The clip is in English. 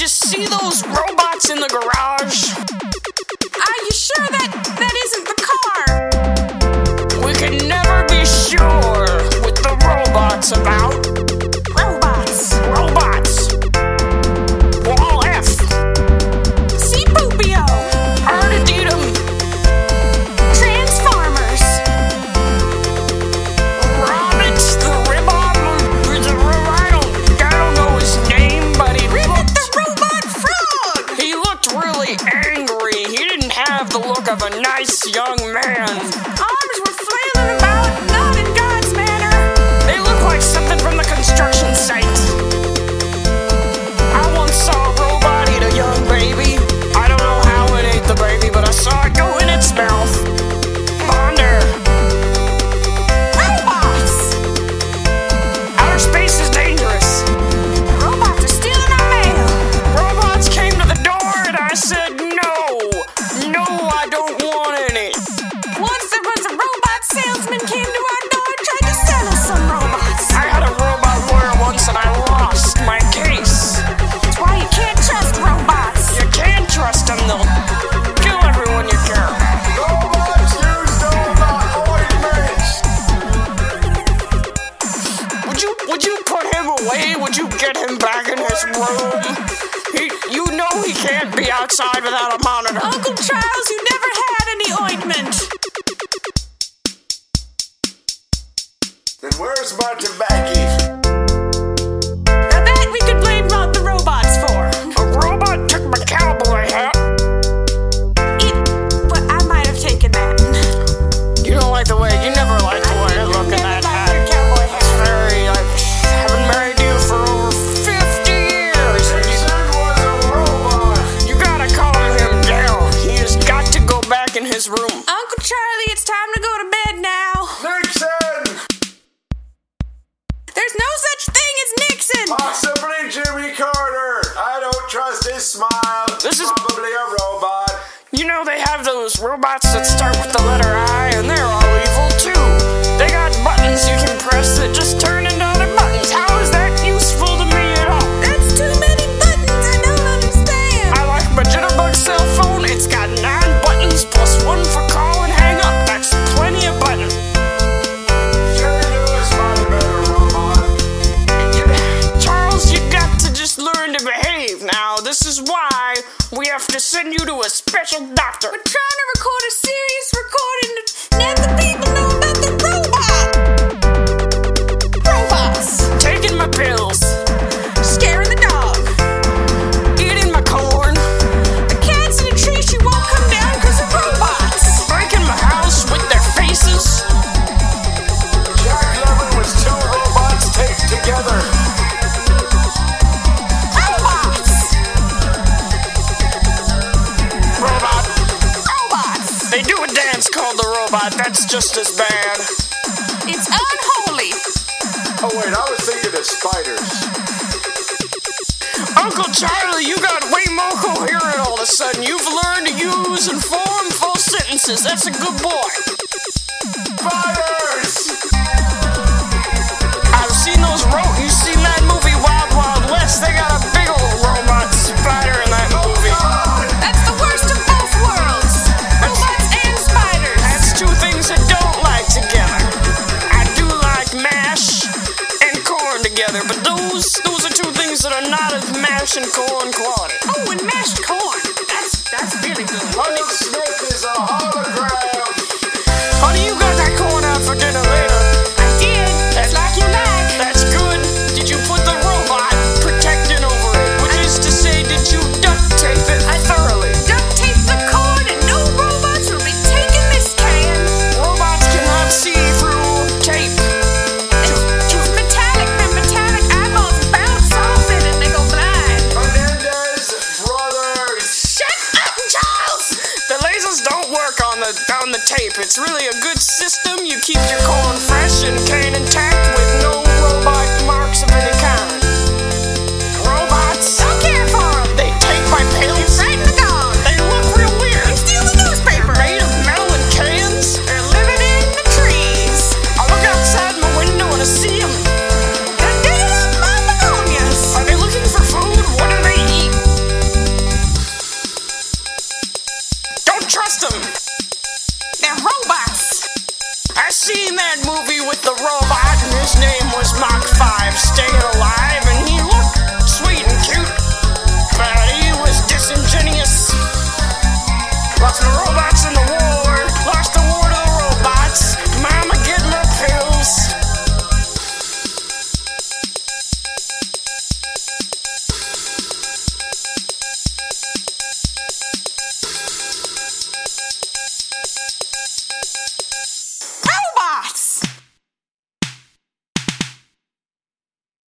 see those robots in the garage? Are you sure that isn't the car? We can never be sure with the robots about. Robots. Robots. Wall F. C. Poopio. Artiditum. Transformers. Robert the Ribbon. I don't know his name, but he Ribbit looked. the Robot Frog. He looked really angry. He didn't have the look of a nice young man. Arms were flailing about, not in God's manner. They look like something from the construction site. I once saw a robot eat a young baby. I don't know how it ate the baby, but I saw it go in its mouth. Ponder. Robots. Outer space is dangerous. Robots are stealing our mail. Robots came to the door and I said no. No, I don't want any. Once there was a robot salesman came to our door and tried to sell us some robots. I had a robot lawyer once and I lost my case. That's why you can't trust robots. You can't trust them, they'll kill everyone you care. Robots use robot ointments. Would you put him away? Would you get him back in his room? You know he can't be outside without a monitor. Uncle Charles, you never had any ointment. Then where's my tobacco? Now that we could blame the robots for. A robot took my cowboy hat. But I might have taken that. You don't like the way, you never liked the way I look in that hat. Your cowboy hat. It's very, I've been married to you for over 50 years. And Nixon was a robot. you gotta calm him down. He has got to go back in his room. Uncle Charlie, it's time to go to bed now. Nixon! There's no such thing as Nixon. Possibly Jimmy Carter. I don't trust his smile. This is- probably a robot. You know they have those robots that start with the letter I, and they're all evil too. They got buttons you can press that just turn into other buttons. How is that useful to me at all? That's too many buttons. I don't understand. I like my Jitterbug cell phone. It's got 9 buttons plus 1 for call and hang up. That's plenty of buttons. Jerry Lewis might have been a robot. Charles, you got to just learn to behave now. This is why we have to send you to a special doctor. We're trying to record a serious recording to let the people know about the robot. Robots. Taking my pills, Scaring the dog. eating my corn, The cat's in a tree, she won't come down because of robots. breaking my house with their faces. Jack Lemmon was 2 robots taped together. Robots. Robot. Robots. They do a dance called the robot. That's just as bad. It's unholy. Oh wait, I was thinking of spiders. Uncle Charlie, you got way more coherent all of a sudden. You've learned to use and form full sentences. That's a good boy. Spiders! I've seen those you've seen that movie Wild Wild West. They got a big old robot spider in that movie. That's the worst of both worlds. Robots and spiders. That's 2 things I don't like together. I do like mash and corn together, but those are 2 things that are not as mash and corn quality. Oh, and mashed corn. That's really good. Will Smith is a hologram. Honey, you got that corn out for dinner later. I did. It's like you like. That's good. Did you put the robot protectant over it? Which is to say, did you duct tape it thoroughly? Duct tape the cord and no robots will be taking this can. Robots cannot see through tape. It's metallic. The metallic eyeballs bounce off it and they go blind. Menendez brothers. Shut up, Charles. The lasers don't work on the tape. It's really a good system. You keep your corn fresh and can intact with no robot marks of any kind. Robots, Don't care for them. they take my pills. Frighten the dog. They look real weird. They steal the newspaper. Made of metal and cans. They're living in the trees. I look outside my window and I see them. They're digging up my begonias. Are they looking for food? What do they eat? stay